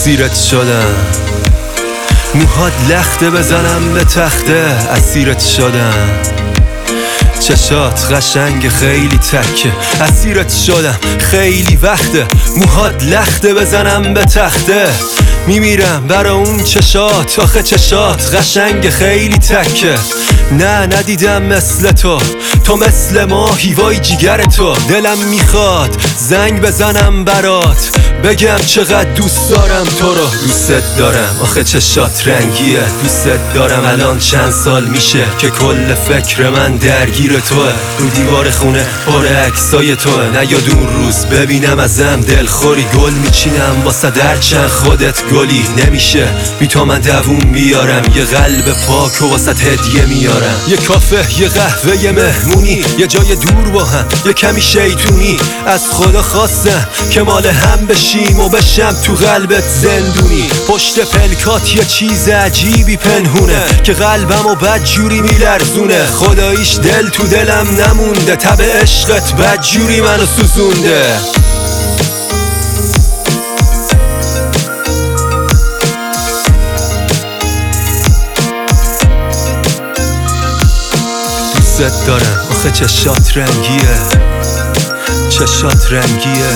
اسیرت شدم، موهات لخته بزنم به تخته، اسیرت شدم. چشات قشنگ خیلی تکه، اسیرت شدم خیلی وقته، موهات لخته بزنم به تخته. میمیرم برا اون چشات، آخه چشات قشنگ خیلی تکه. نه ندیدم مثل تو مثل ماهی وای جیگر تو. دلم میخواد زنگ بزنم برات، بگم چقدر دوست دارم تو رو. دوست دارم آخه چشات رنگیه، دوست دارم. الان چند سال میشه که کل فکر من درگیر توه، رو دیوار خونه پر عکسای توه. نیاد اون روز ببینم ازم دلخوری، گل میچینم واسه درچن خودت گلی. نمیشه بی تو من دووم بیارم، یه قلب پاک و واسه هدیه میارم. یه کافه، یه قهوه، یه مهمونی، یه جای دور با هم، یه کمی شیطونی. از خدا خواستم که مال هم بشیم و بشم تو قلبت زندونی. پشت پلکات یه چیز عجیبی پنهونه که قلبم و بد جوری میلرزونه. خداییش دل تو دلم نمونده، تب عشقت بد جوری منو سوزونده. دوست دارم آخه چشات رنگیه، چشات رنگیه.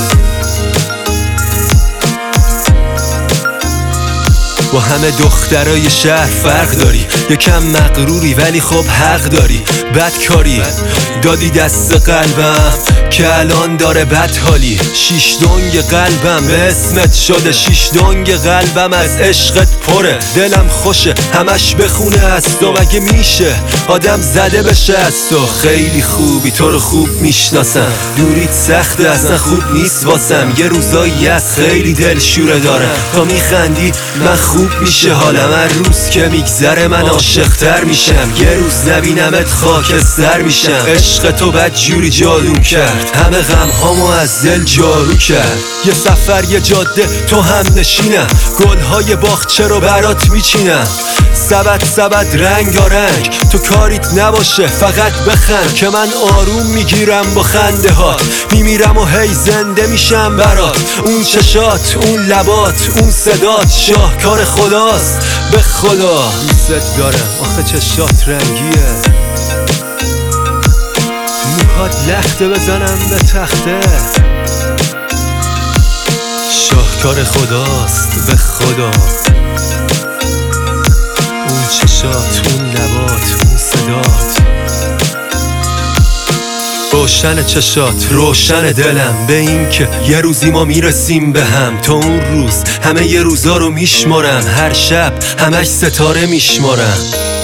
با همه دخترای شهر فرق داری، یکم مغروری ولی خب حق داری. بدکاری دادی دست قلبم که الان داره بد حالی. شیش دنگ قلبم به اسمت شده، شیش دنگ قلبم از عشقت پره. دلم خوشه همش بخونه از تو، مگه میشه آدم زده بشه از تو؟ خیلی خوبی تو رو خوب میشناسم، دوریت سخته اصلا خوب نیست واسم. یه روزایی از خیلی دلشوره دارم، تا میخندی من خوب میشه حالم. هر روز که میگذره من عاشق‌تر میشم، یه روز نبینمت خاکستر میشم. عشق تو بد جوری جادو کرد، همه غم هامو از دل جارو کرد. یه سفر یه جاده تو هم نشینم، گلهای باغچه رو برات میچینم. سبد رنگارنگ تو کاریت نباشه، فقط بخند که من آروم میگیرم با خنده هات. میمیرم و هی زنده میشم برات. اون چشات، اون لبات، اون صدات شاهکار خداست به خدا. دوست دارم آخه چشات رنگیه، موهات لخته بزنم به تخته. شاهکار خداست به خدا. اون چشات، اون لبات، اون صدات. روشن چشات، روشن دلم به این که یه روزی ما میرسیم به هم. تا اون روز همه یه روزا رو میشمارم، هر شب همش ستاره میشمارم.